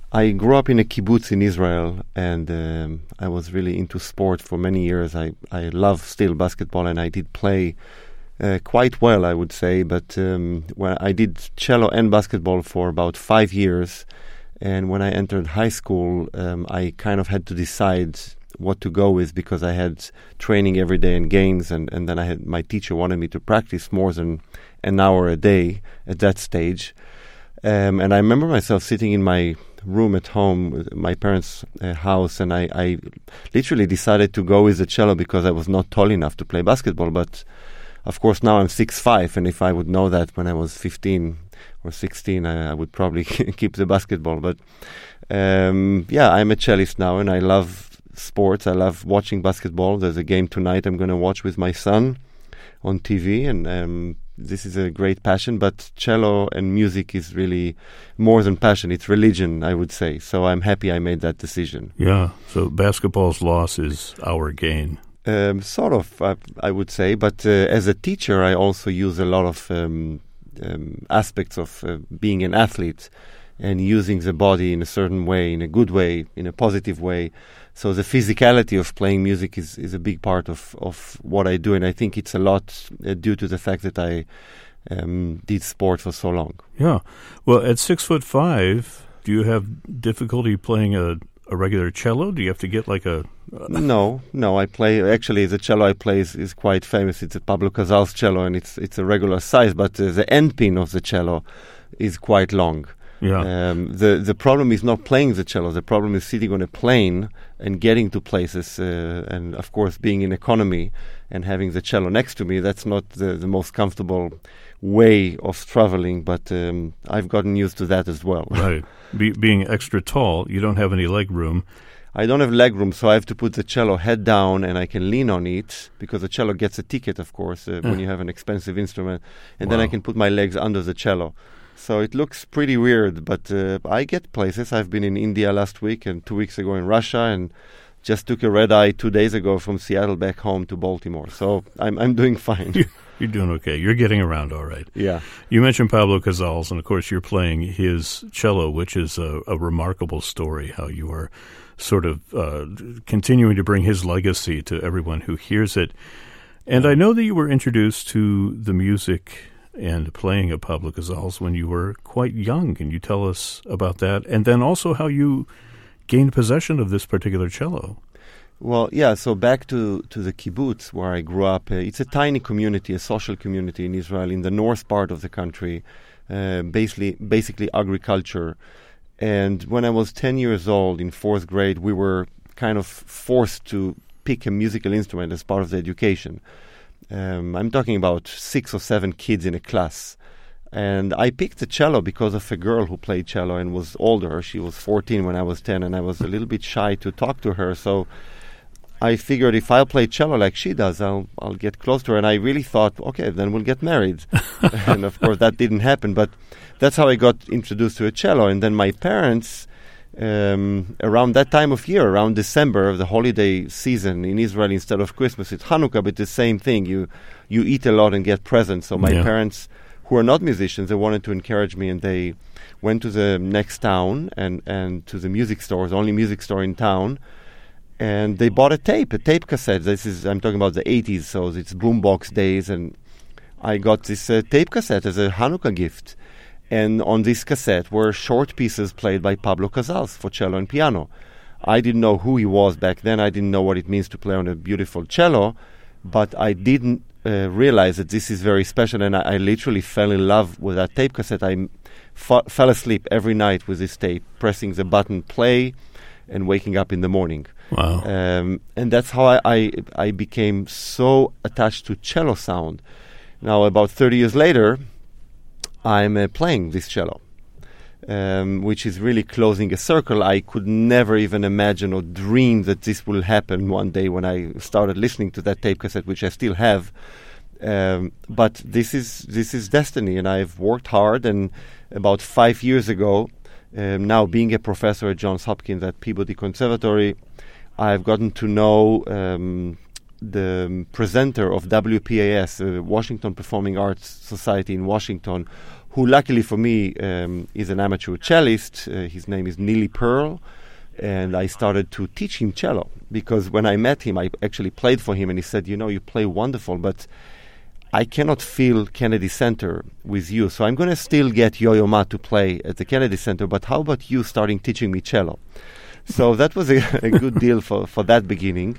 I grew up in a kibbutz in Israel, and I was really into sport for many years. I love still basketball, and I did play quite well, I would say. But when I did cello and basketball for about 5 years, and when I entered high school, I kind of had to decide what to go with, because I had training every day and games, and then I had my teacher wanted me to practice more than an hour a day at that stage. And I remember myself sitting in my room at home, my parents' house, and I literally decided to go with the cello because I was not tall enough to play basketball. But of course now I'm 6'5", and if I would know that when I was 15 or 16, I would probably keep the basketball. But I'm a cellist now, and I love sports. I love watching basketball. There's a game tonight I'm going to watch with my son on TV, and this is a great passion. But cello and music is really more than passion. It's religion, I would say. So I'm happy I made that decision. Yeah, so basketball's loss is our gain. Sort of, I would say. But as a teacher, I also use a lot of aspects of being an athlete and using the body in a certain way, in a good way, in a positive way. So the physicality of playing music is a big part of what I do, and I think it's a lot due to the fact that I did sport for so long. Yeah. Well, at 6'5", do you have difficulty playing a regular cello? Do you have to get like a... No, I play... Actually, the cello I play is quite famous. It's a Pablo Casals cello, and it's a regular size, but the end pin of the cello is quite long. Yeah. The problem is not playing the cello. The problem is sitting on a plane and getting to places, and of course being in economy and having the cello next to me. That's not the most comfortable way of traveling, but I've gotten used to that as well. Right. Being extra tall, you don't have any leg room. I don't have leg room, so I have to put the cello head down, and I can lean on it, because the cello gets a ticket, of course, when you have an expensive instrument, and then I can put my legs under the cello. So it looks pretty weird, but I get places. I've been in India last week and 2 weeks ago in Russia, and just took a red-eye 2 days ago from Seattle back home to Baltimore. So I'm doing fine. You're doing okay. You're getting around all right. Yeah. You mentioned Pablo Casals, and of course you're playing his cello, which is a remarkable story, how you are sort of continuing to bring his legacy to everyone who hears it. And I know that you were introduced to the music and playing of Pablo Casals when you were quite young. Can you tell us about that? And then also how you gained possession of this particular cello. Well, yeah, so back to the kibbutz where I grew up. It's a tiny community, a social community in Israel, in the north part of the country, basically agriculture. And when I was 10 years old, in 4th grade, we were kind of forced to pick a musical instrument as part of the education. I'm talking about 6 or 7 kids in a class. And I picked the cello because of a girl who played cello and was older. She was 14 when I was 10, and I was a little bit shy to talk to her. So I figured if I'll play cello like she does, I'll get close to her. And I really thought, okay, then we'll get married. And of course that didn't happen. But that's how I got introduced to a cello. And then my parents, around that time of year, around December, the holiday season in Israel, instead of Christmas, it's Hanukkah, but the same thing. You eat a lot and get presents. So my parents, who are not musicians, they wanted to encourage me, and they went to the next town and to the music store, the only music store in town, and they bought a tape cassette. I'm talking about the 80s, so it's boombox days, and I got this tape cassette as a Hanukkah gift. And on this cassette were short pieces played by Pablo Casals for cello and piano. I didn't know who he was back then. I didn't know what it means to play on a beautiful cello, but I didn't realize that this is very special, and I literally fell in love with that tape cassette. I fell asleep every night with this tape, pressing the button play and waking up in the morning. Wow. And that's how I became so attached to cello sound. Now, about 30 years later, I'm playing this cello, which is really closing a circle. I could never even imagine or dream that this will happen one day when I started listening to that tape cassette, which I still have. But this is destiny, and I've worked hard. And about 5 years ago, now being a professor at Johns Hopkins at Peabody Conservatory, I've gotten to know the presenter of WPAS, Washington Performing Arts Society in Washington, who luckily for me is an amateur cellist. His name is Neely Pearl, and I started to teach him cello, because when I met him, I actually played for him, and he said, you play wonderful, but I cannot fill Kennedy Center with you, so I'm going to still get Yo-Yo Ma to play at the Kennedy Center, but how about you starting teaching me cello? So that was a good deal for that beginning.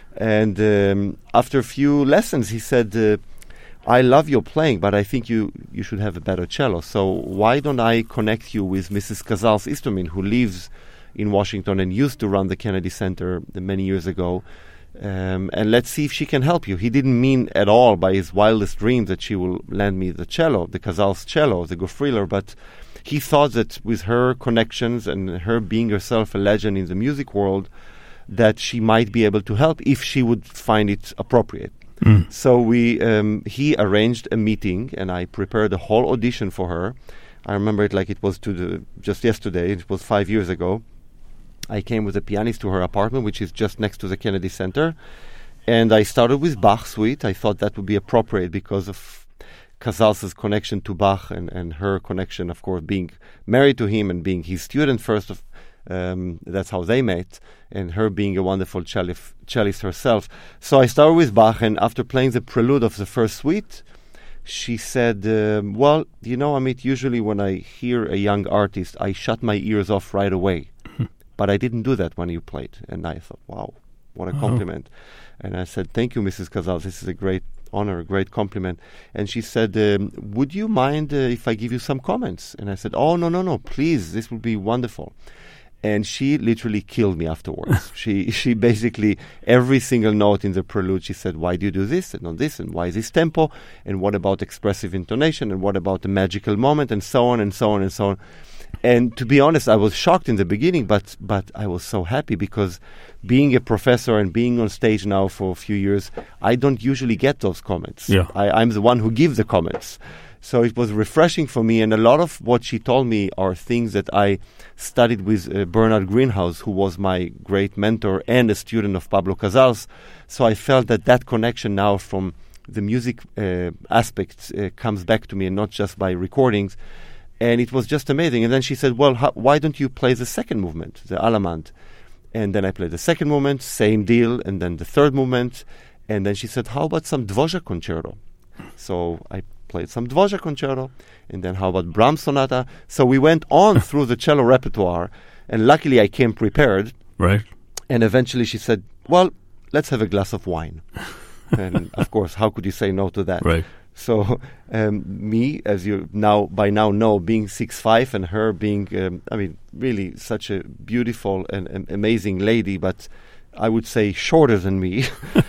And after a few lessons, he said, I love your playing, but I think you should have a better cello. So why don't I connect you with Mrs. Casals Istomin, who lives in Washington and used to run the Kennedy Center many years ago, and let's see if she can help you. He didn't mean at all by his wildest dreams that she will lend me the cello, the Casals cello, the Goffriller, but he thought that with her connections and her being herself a legend in the music world, that she might be able to help if she would find it appropriate. So he arranged a meeting, and I prepared a whole audition for her. I remember it like it was just yesterday. It was 5 years ago. I came with a pianist to her apartment, which is just next to the Kennedy Center, and I started with Bach suite. I thought that would be appropriate because of Casals' connection to Bach and her connection, of course, being married to him and being his student first. That's how they met, and her being a wonderful cellist herself. So I started with Bach, and after playing the prelude of the first suite, she said, well, Amit, usually when I hear a young artist, I shut my ears off right away. But I didn't do that when you played. And I thought, wow, what a compliment. And I said, thank you, Mrs. Casals. This is a great honor, a great compliment. And she said, would you mind if I give you some comments? And I said, oh, no, please, this will be wonderful. And she literally killed me afterwards. She basically, every single note in the prelude, she said, why do you do this and not this? And why this tempo? And what about expressive intonation? And what about the magical moment? And so on and so on and so on. And to be honest, I was shocked in the beginning, but I was so happy, because being a professor and being on stage now for a few years, I don't usually get those comments. Yeah. I'm the one who gives the comments. So it was refreshing for me, and a lot of what she told me are things that I studied with Bernard Greenhouse, who was my great mentor and a student of Pablo Casals. So I felt that connection now from the music aspect comes back to me, and not just by recordings. And it was just amazing. And then she said, well, why don't you play the second movement, the Allemande? And then I played the second movement, same deal, and then the third movement. And then she said, how about some Dvořák concerto? So I played some Dvořák concerto, and then how about Brahms sonata? So we went on through the cello repertoire, and luckily I came prepared. Right. And eventually she said, well, let's have a glass of wine. And of course, how could you say no to that? Right. So me, as you by now know, being 6'5", and her being, really such a beautiful and amazing lady, but I would say shorter than me.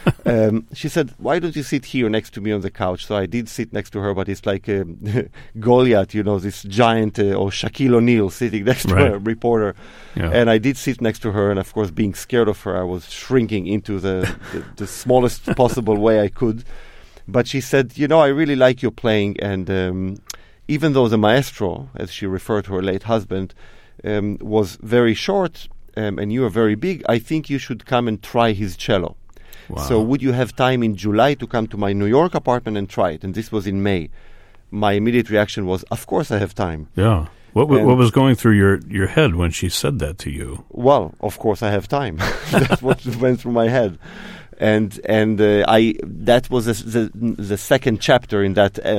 She said, why don't you sit here next to me on the couch? So I did sit next to her, but it's like Goliath, this giant, or Shaquille O'Neal sitting next to a reporter. Yeah. And I did sit next to her, and of course, being scared of her, I was shrinking into the smallest possible way I could. But she said, I really like your playing, and even though the maestro, as she referred to her late husband, was very short, and you are very big, I think you should come and try his cello. Wow. So would you have time in July to come to my New York apartment and try it? And this was in May. My immediate reaction was, of course I have time. Yeah. What was going through your head when she said that to you? Well, of course I have time. That's what went through my head. And that was the second chapter in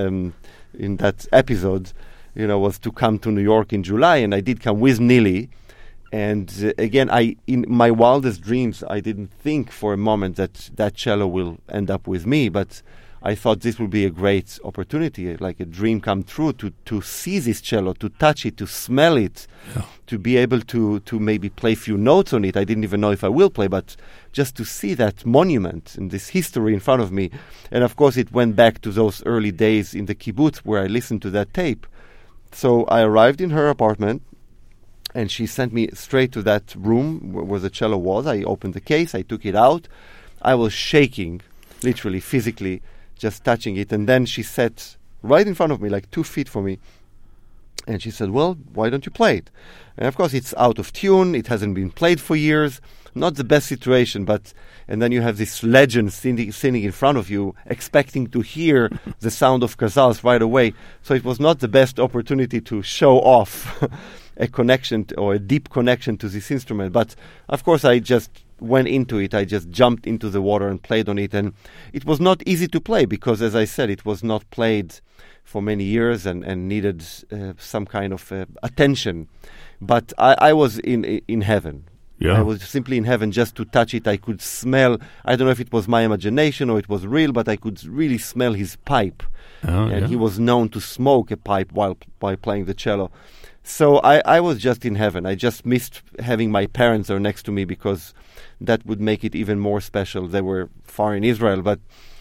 that episode, was to come to New York in July, and I did come with Neely. And again, in my wildest dreams, I didn't think for a moment that cello will end up with me, but I thought this would be a great opportunity, like a dream come true, to see this cello, to touch it, to smell it, to be able to maybe play a few notes on it. I didn't even know if I will play, but just to see that monument and this history in front of me. And of course, it went back to those early days in the kibbutz where I listened to that tape. So I arrived in her apartment, and she sent me straight to that room where the cello was. I opened the case, I took it out. I was shaking, literally, physically, just touching it. And then she sat right in front of me, like 2 feet from me, And she said, well, why don't you play it? And of course, it's out of tune. It hasn't been played for years. Not the best situation, and then you have this legend sitting in front of you, expecting to hear the sound of Casals right away. So it was not the best opportunity to show off a connection or a deep connection to this instrument. But of course, I just went into it. I just jumped into the water and played on it. And it was not easy to play because, as I said, it was not played for many years and needed some kind of attention. But I was in heaven. Yeah. I was simply in heaven just to touch it. I could smell, I don't know if it was my imagination or it was real, but I could really smell his pipe. He was known to smoke a pipe while playing the cello. So I was just in heaven. I just missed having my parents there next to me because that would make it even more special. They were far in Israel, but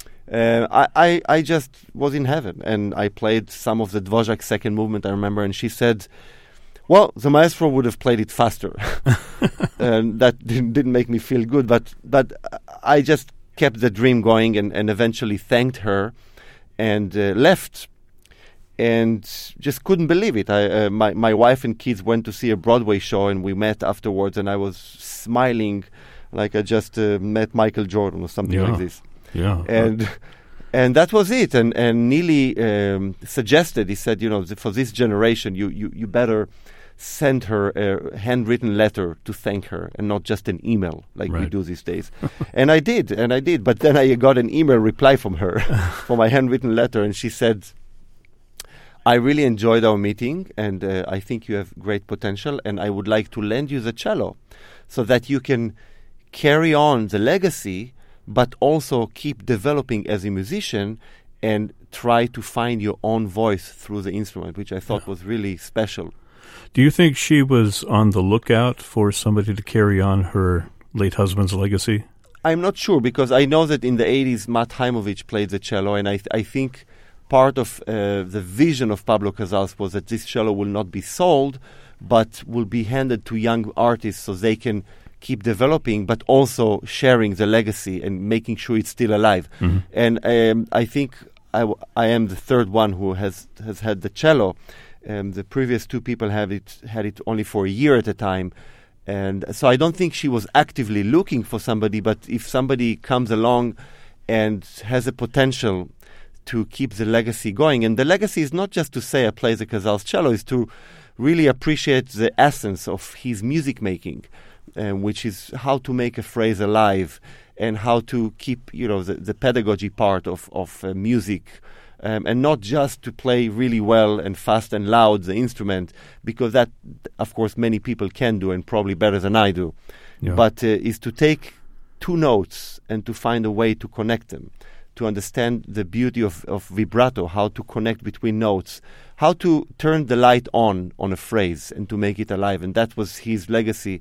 I just was in heaven. And I played some of the Dvořák second movement, I remember, and she said, well, the maestro would have played it faster. And that didn't make me feel good, but I just kept the dream going and eventually thanked her and left and just couldn't believe it. My wife and kids went to see a Broadway show and we met afterwards and I was smiling like I just met Michael Jordan or something like this. Yeah. And that was it. And Neely suggested, he said, for this generation, you better send her a handwritten letter to thank her and not just an email like we do these days. And I did. But then I got an email reply from her for my handwritten letter. And she said, I really enjoyed our meeting and I think you have great potential and I would like to lend you the cello so that you can carry on the legacy but also keep developing as a musician and try to find your own voice through the instrument, which I thought was really special. Do you think she was on the lookout for somebody to carry on her late husband's legacy? I'm not sure, because I know that in the 80s, Matt Heimovich played the cello, and I think part of the vision of Pablo Casals was that this cello will not be sold, but will be handed to young artists so they can keep developing, but also sharing the legacy and making sure it's still alive. Mm-hmm. And I think I am the third one who has had the cello. The previous two people had it only for a year at a time. And so I don't think she was actively looking for somebody, but if somebody comes along and has a potential to keep the legacy going, and the legacy is not just to say I play the Casals cello, is to really appreciate the essence of his music making, which is how to make a phrase alive and how to keep, the pedagogy part of music, and not just to play really well and fast and loud the instrument, because that, of course, many people can do and probably better than I do. Yeah. But is to take two notes and to find a way to connect them, to understand the beauty of vibrato, how to connect between notes, how to turn the light on a phrase and to make it alive. And that was his legacy.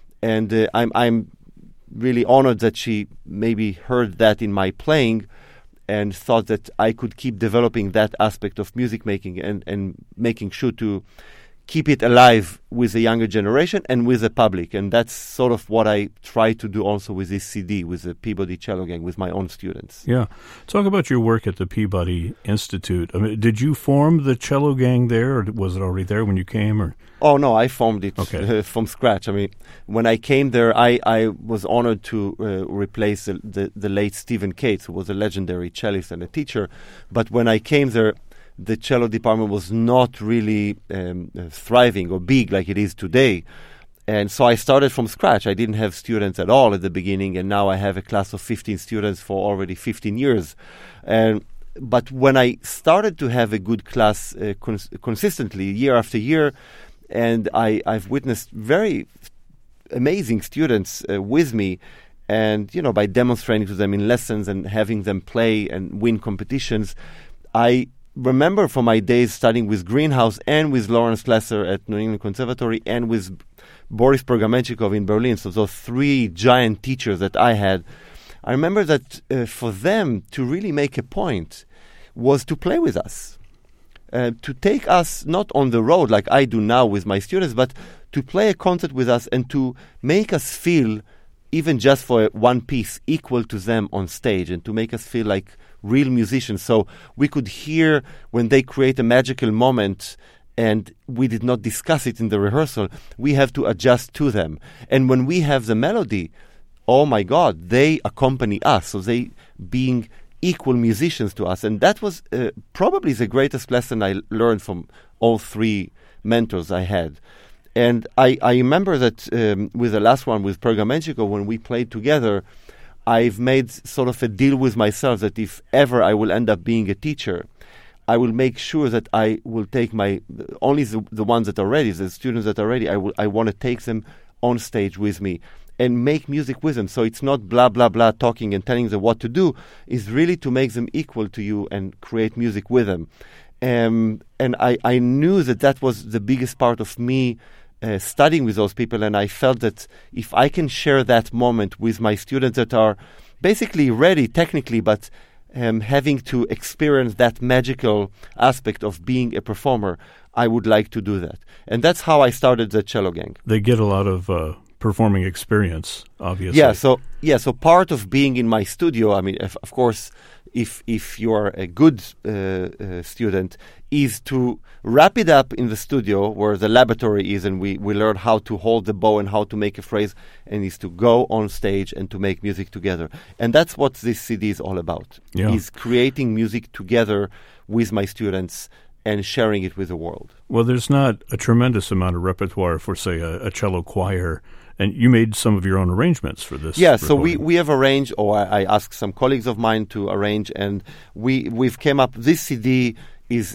And I'm really honored that she maybe heard that in my playing and thought that I could keep developing that aspect of music making and making sure to keep it alive with the younger generation and with the public. And that's sort of what I try to do also with this CD, with the Peabody Cello Gang, with my own students. Yeah. Talk about your work at the Peabody Institute. I mean, did you form the cello gang there, or was it already there when you came? Or? Oh, no, I formed it from scratch. I mean, when I came there, I was honored to replace the late Stephen Cates, who was a legendary cellist and a teacher. But when I came there, the cello department was not really thriving or big like it is today. And so I started from scratch. I didn't have students at all at the beginning, and now I have a class of 15 students for already 15 years. But when I started to have a good class consistently, year after year, and I've witnessed very amazing students with me, and, by demonstrating to them in lessons and having them play and win competitions, I remember from my days studying with Greenhouse and with Lawrence Lesser at New England Conservatory and with Boris Pergamenchikov in Berlin, so those three giant teachers that I had, I remember that for them to really make a point was to play with us, to take us not on the road like I do now with my students, but to play a concert with us and to make us feel, even just for one piece, equal to them on stage, and to make us feel like real musicians. So we could hear when they create a magical moment and we did not discuss it in the rehearsal, we have to adjust to them. And when we have the melody, oh my God, they accompany us. So they being equal musicians to us. And that was probably the greatest lesson I learned from all three mentors I had. And I remember that with the last one, with Pergamenchiko, when we played together, I've made sort of a deal with myself that if ever I will end up being a teacher, I will make sure that I will take only the ones that are ready, the students that are ready, I want to take them on stage with me and make music with them. So it's not blah, blah, blah talking and telling them what to do. It's really to make them equal to you and create music with them. And I knew that was the biggest part of me studying with those people, and I felt that if I can share that moment with my students that are basically ready technically, but having to experience that magical aspect of being a performer, I would like to do that. And that's how I started the Cello Gang. They get a lot of performing experience, obviously. Yeah, so part of being in my studio, I mean, of course, if you are a good student, is to wrap it up in the studio where the laboratory is, and we learn how to hold the bow and how to make a phrase, and is to go on stage and to make music together. And that's what this CD is all about, is creating music together with my students and sharing it with the world. Well, there's not a tremendous amount of repertoire for, say, a cello choir, and you made some of your own arrangements for this. Yeah, so we have arranged, or I asked some colleagues of mine to arrange, and we've came up, this CD is,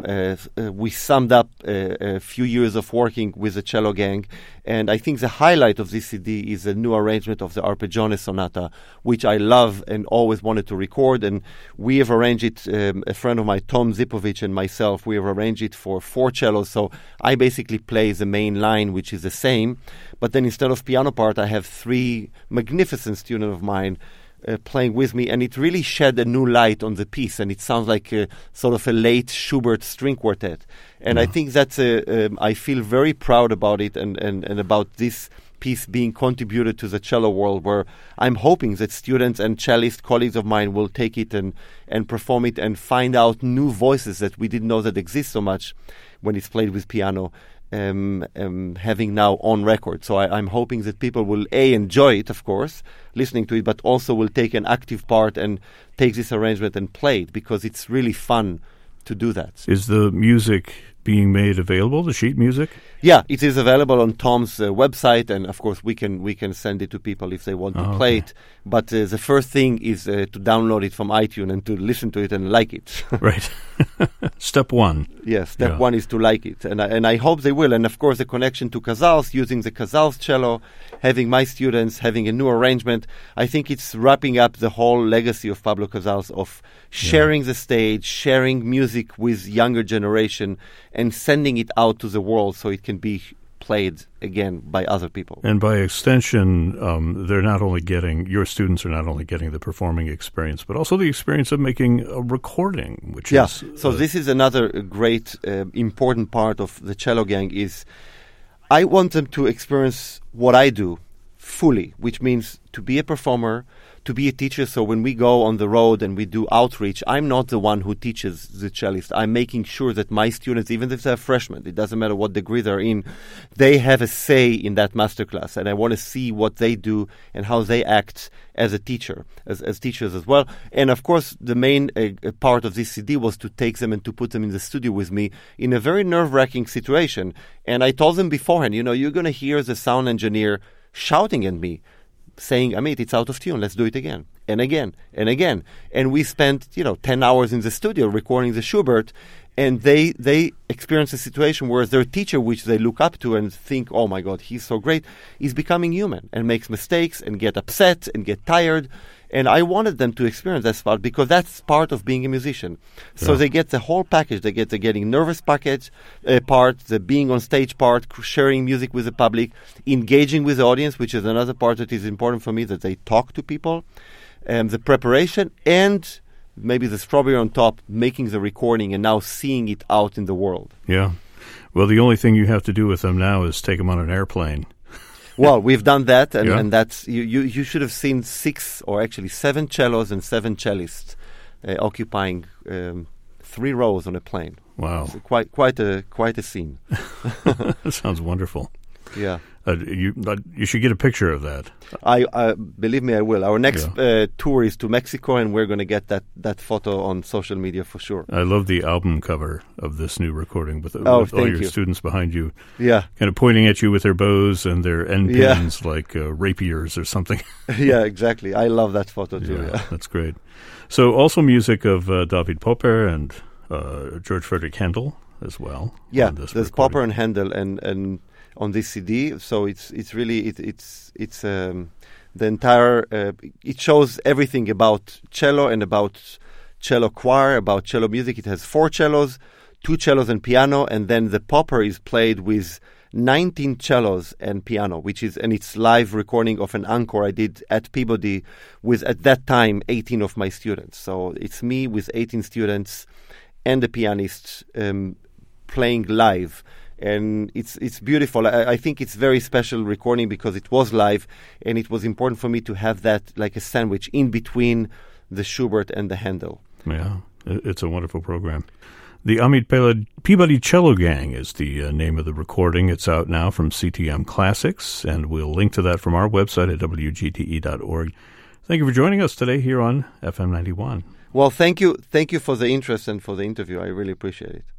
we summed up a few years of working with the Cello Gang, and I think the highlight of this CD is a new arrangement of the Arpeggione Sonata, which I love and always wanted to record, and we have arranged it, a friend of mine, Tom Zipovich, and myself, we have arranged it for 4 cellos, so I basically play the main line, which is the same, but then instead of piano part, I have 3 magnificent students of mine playing with me, and it really shed a new light on the piece, and it sounds like a sort of a late Schubert string quartet. And I think that's I feel very proud about it, and about this piece being contributed to the cello world, where I'm hoping that students and cellist colleagues of mine will take it and perform it and find out new voices that we didn't know that exist so much when it's played with piano. Having now on record. So I'm hoping that people will enjoy it, of course, listening to it, but also will take an active part and take this arrangement and play it, because it's really fun to do that. Is the music being made available, the sheet music? Yeah, it is available on Tom's website, and of course we can send it to people if they want to play it. But the first thing is to download it from iTunes and to listen to it and like it. Right. Step one. Yes, step one is to like it, and I hope they will. And of course, the connection to Casals, using the Casals cello, having my students, having a new arrangement. I think it's wrapping up the whole legacy of Pablo Casals of sharing the stage, sharing music with younger generation, and sending it out to the world so it can be played again by other people. And by extension, they're not only getting, your students are not only getting the performing experience, but also the experience of making a recording, which is... So this is another great, important part of the Cello Gang is I want them to experience what I do fully, which means to be a performer, to be a teacher. So when we go on the road and we do outreach, I'm not the one who teaches the cellist. I'm making sure that my students, even if they're freshmen, it doesn't matter what degree they're in, they have a say in that masterclass. And I want to see what they do and how they act as a teacher, as teachers as well. And of course, the main part of this CD was to take them and to put them in the studio with me in a very nerve-wracking situation. And I told them beforehand, you're going to hear the sound engineer shouting at me, saying, Amit, it's out of tune, let's do it again, and again, and again. And we spent, 10 hours in the studio recording the Schubert, and they experience a situation where their teacher, which they look up to and think, oh my God, he's so great, is becoming human and makes mistakes and get upset and get tired. And I wanted them to experience that part because that's part of being a musician. So they get the whole package. They get the getting nervous package part, the being on stage part, sharing music with the public, engaging with the audience, which is another part that is important for me, that they talk to people, the preparation, and maybe the strawberry on top, making the recording and now seeing it out in the world. Yeah. Well, the only thing you have to do with them now is take them on an airplane. Well, we've done that, and that's you should have seen 6 or actually 7 cellos and 7 cellists occupying 30 3 rows on a plane. Wow. So quite a scene. That sounds wonderful. Yeah. You should get a picture of that. I believe me, I will. Our next tour is to Mexico, and we're going to get that photo on social media for sure. I love the album cover of this new recording with all your students behind you. Yeah. Kind of pointing at you with their bows and their end pins like rapiers or something. Yeah, exactly. I love that photo too. Yeah. That's great. So also music of David Popper and George Frederick Handel as well. Yeah, there's Popper and Handel and on this CD, so it's really the entire. It shows everything about cello and about cello choir, about cello music. It has 4 cellos, 2 cellos and piano, and then the Popper is played with 19 cellos and piano, and it's live recording of an encore I did at Peabody with, at that time, 18 of my students. So it's me with 18 students and the pianist playing live. And it's beautiful. I think it's very special recording because it was live, and it was important for me to have that like a sandwich in between the Schubert and the Handel. Yeah, it's a wonderful program. The Amit Peabody Cello Gang is the name of the recording. It's out now from CTM Classics, and we'll link to that from our website at wgte.org. Thank you for joining us today here on FM 91. Well, thank you for the interest and for the interview. I really appreciate it.